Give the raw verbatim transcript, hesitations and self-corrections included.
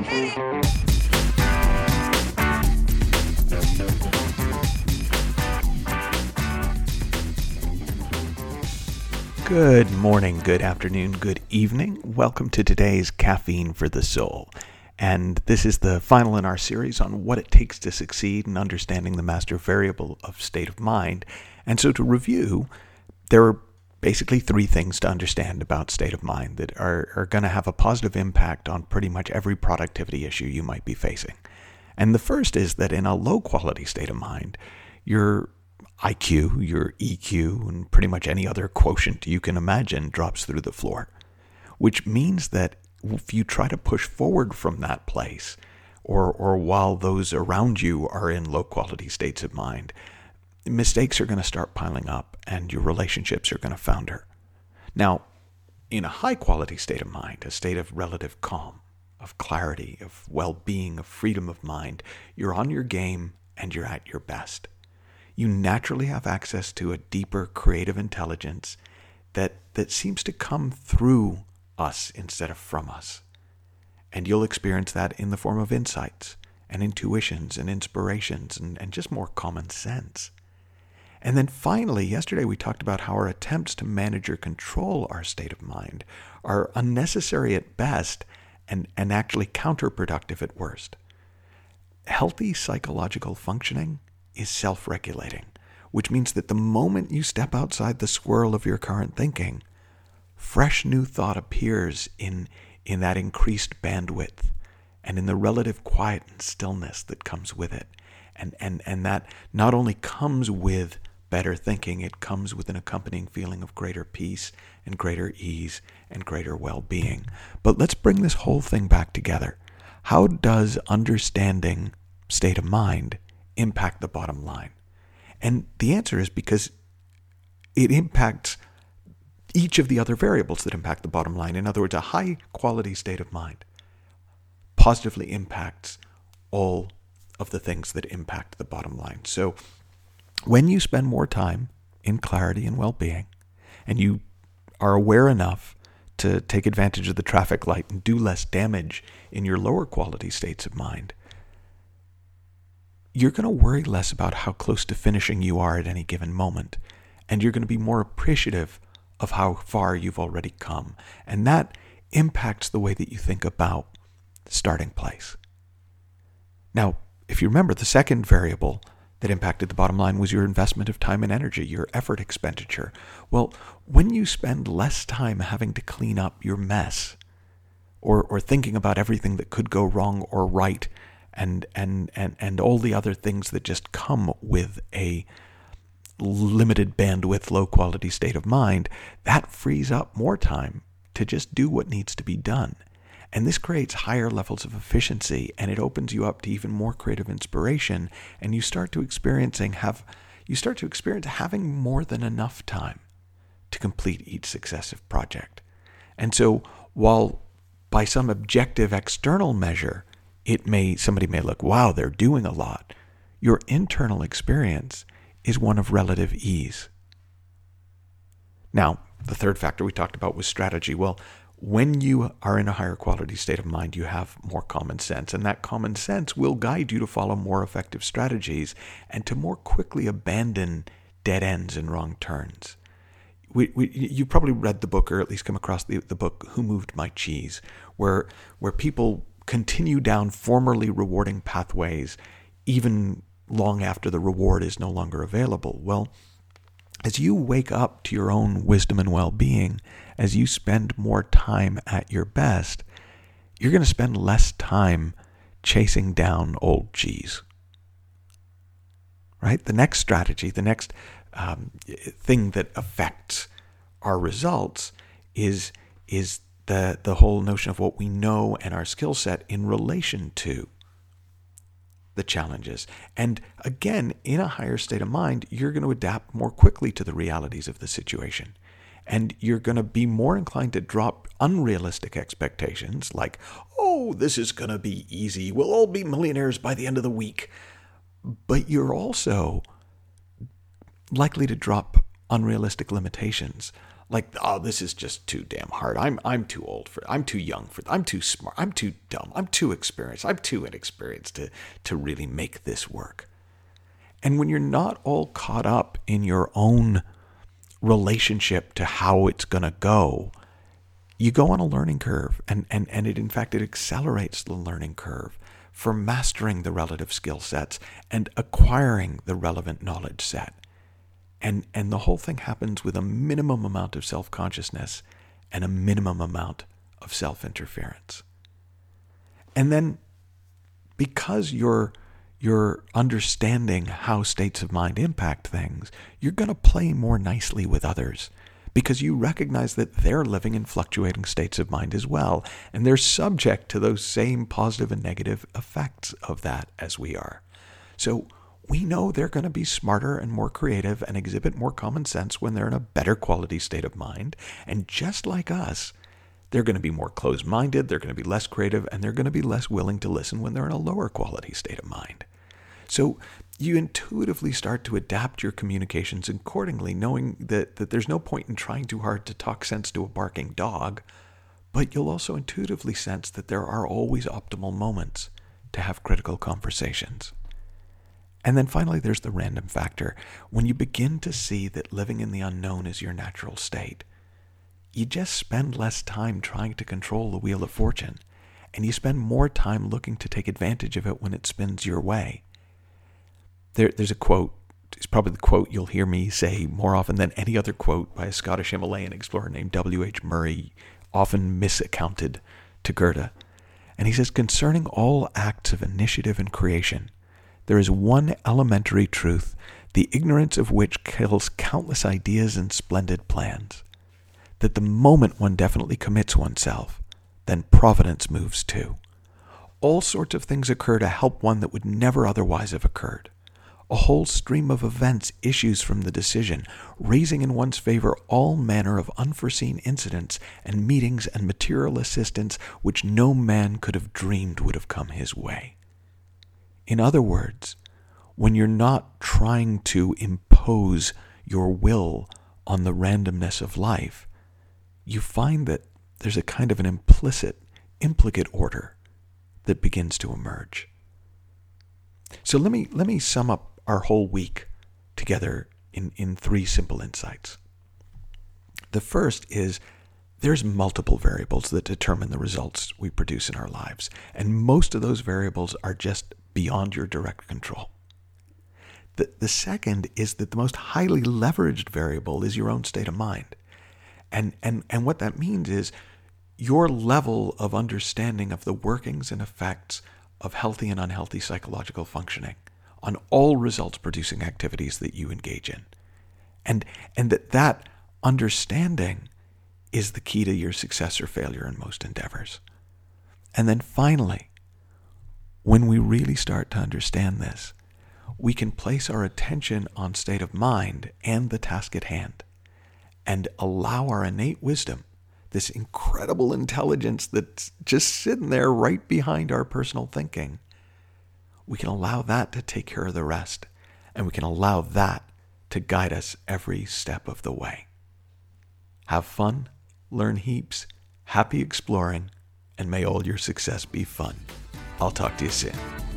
Good morning, good afternoon, good evening. Welcome to today's Caffeine for the Soul. And this is the final in our series on what it takes to succeed in understanding the master variable of state of mind. And so to review, there are basically three things to understand about state of mind that are, are going to have a positive impact on pretty much every productivity issue you might be facing. And the first is that in a low quality state of mind, you're I Q, your E Q, and pretty much any other quotient you can imagine drops through the floor, which means that if you try to push forward from that place, or or while those around you are in low quality states of mind, mistakes are going to start piling up and your relationships are going to founder. Now, in a high quality state of mind, a state of relative calm, of clarity, of well-being, of freedom of mind, you're on your game and you're at your best. You naturally have access to a deeper creative intelligence that, that seems to come through us instead of from us. And you'll experience that in the form of insights and intuitions and inspirations and, and just more common sense. And then finally, yesterday we talked about how our attempts to manage or control our state of mind are unnecessary at best and, and actually counterproductive at worst. Healthy psychological functioning is self-regulating, which means that the moment you step outside the swirl of your current thinking, fresh new thought appears in, in that increased bandwidth and in the relative quiet and stillness that comes with it. And, and, and that not only comes with better thinking, it comes with an accompanying feeling of greater peace and greater ease and greater well-being. But let's bring this whole thing back together. How does understanding state of mind impact the bottom line? And the answer is because it impacts each of the other variables that impact the bottom line. In other words, a high quality state of mind positively impacts all of the things that impact the bottom line. So when you spend more time in clarity and well-being, and you are aware enough to take advantage of the traffic light and do less damage in your lower quality states of mind, you're going to worry less about how close to finishing you are at any given moment. And you're going to be more appreciative of how far you've already come. And that impacts the way that you think about the starting place. Now, if you remember, the second variable that impacted the bottom line was your investment of time and energy, your effort expenditure. Well, when you spend less time having to clean up your mess or, or thinking about everything that could go wrong or right, and and and and all the other things that just come with a limited bandwidth, low quality state of mind, that frees up more time to just do what needs to be done. And this creates higher levels of efficiency, and it opens you up to even more creative inspiration, and you start to experiencing have you start to experience having more than enough time to complete each successive project. And so while by some objective external measure It may, somebody may look, wow, they're doing a lot. Your internal experience is one of relative ease. Now, the third factor we talked about was strategy. Well, when you are in a higher quality state of mind, you have more common sense, and that common sense will guide you to follow more effective strategies and to more quickly abandon dead ends and wrong turns. We, we, you've probably read the book, or at least come across the, the book, Who Moved My Cheese, where where people continue down formerly rewarding pathways even long after the reward is no longer available. Well, as you wake up to your own wisdom and well-being, as you spend more time at your best, you're going to spend less time chasing down old cheese. Right? The next strategy, the next um, thing that affects our results is is the the whole notion of what we know and our skill set in relation to the challenges. And again, in a higher state of mind, you're going to adapt more quickly to the realities of the situation. And you're going to be more inclined to drop unrealistic expectations like, oh, this is going to be easy. We'll all be millionaires by the end of the week. But you're also likely to drop unrealistic limitations Like, oh, this is just too damn hard. I'm I'm too old for it. I'm too young for it. I'm too smart. I'm too dumb. I'm too experienced. I'm too inexperienced to, to really make this work. And when you're not all caught up in your own relationship to how it's going to go, you go on a learning curve. And, and, and it, in fact, it accelerates the learning curve for mastering the relative skill sets and acquiring the relevant knowledge set. And and the whole thing happens with a minimum amount of self-consciousness and a minimum amount of self-interference. And then because you're you're understanding how states of mind impact things, you're going to play more nicely with others because you recognize that they're living in fluctuating states of mind as well, and they're subject to those same positive and negative effects of that as we are. So we know they're going to be smarter and more creative and exhibit more common sense when they're in a better quality state of mind. And just like us, they're going to be more closed-minded, they're going to be less creative, and they're going to be less willing to listen when they're in a lower quality state of mind. So you intuitively start to adapt your communications accordingly, knowing that, that there's no point in trying too hard to talk sense to a barking dog, but you'll also intuitively sense that there are always optimal moments to have critical conversations. And then finally, there's the random factor. When you begin to see that living in the unknown is your natural state, you just spend less time trying to control the wheel of fortune, and you spend more time looking to take advantage of it when it spins your way. There, there's a quote, it's probably the quote you'll hear me say more often than any other quote by a Scottish Himalayan explorer named W H Murray, often misaccounted to Goethe. And he says, concerning all acts of initiative and creation, there is one elementary truth, the ignorance of which kills countless ideas and splendid plans. That the moment one definitely commits oneself, then providence moves too. All sorts of things occur to help one that would never otherwise have occurred. A whole stream of events issues from the decision, raising in one's favor all manner of unforeseen incidents and meetings and material assistance which no man could have dreamed would have come his way. In other words, when you're not trying to impose your will on the randomness of life, you find that there's a kind of an implicit, implicate order that begins to emerge. So let me let me sum up our whole week together in, in three simple insights. The first is there's multiple variables that determine the results we produce in our lives, and most of those variables are just beyond your direct control. The, the second is that the most highly leveraged variable is your own state of mind. And, and, and what that means is your level of understanding of the workings and effects of healthy and unhealthy psychological functioning on all results-producing activities that you engage in. And, and that that understanding is the key to your success or failure in most endeavors. And then finally, when we really start to understand this, we can place our attention on state of mind and the task at hand and allow our innate wisdom, this incredible intelligence that's just sitting there right behind our personal thinking, we can allow that to take care of the rest, and we can allow that to guide us every step of the way. Have fun, learn heaps, happy exploring, and may all your success be fun. I'll talk to you soon.